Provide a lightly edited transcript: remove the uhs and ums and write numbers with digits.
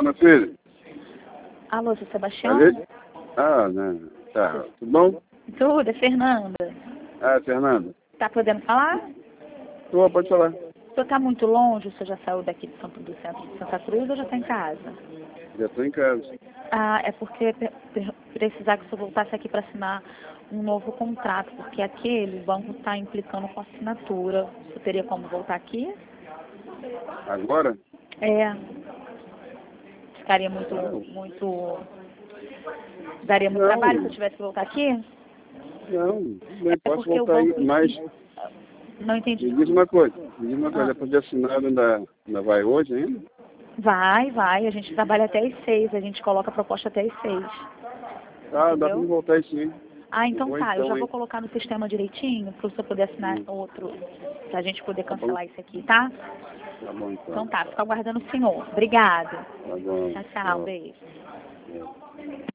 Fala, meu filho. Alô, seu Sebastião? Ah, né? Tá. Tudo bom? Tudo, é Fernanda. Ah, Fernanda. Tá podendo falar? Pode falar. O senhor tá muito longe? O senhor já saiu daqui do centro de Santa Cruz ou já tá em casa? Já tô em casa. Ah, é porque precisar que o senhor voltasse aqui para assinar um novo contrato, porque aquele o banco está implicando com assinatura. O senhor teria como voltar aqui? Agora? É. Ficaria daria muito trabalho se eu tivesse que voltar aqui? Não, nem posso porque o voltar aí, banco... mas Não entendi. me diz uma coisa. Já podia assinar ainda vai hoje ainda? Vai. A gente trabalha até às 6. A gente coloca a proposta até às 6. Ah, dá pra me voltar aí sim. Ah, então Vou tá. Eu já hein? vou colocar no sistema direitinho para você poder assinar outro, pra gente poder Tá cancelar bom. isso aqui, tá? Tá bom, então. Então tá, fica aguardando o senhor. Obrigada. Tá bom. Tchau, beijo. É.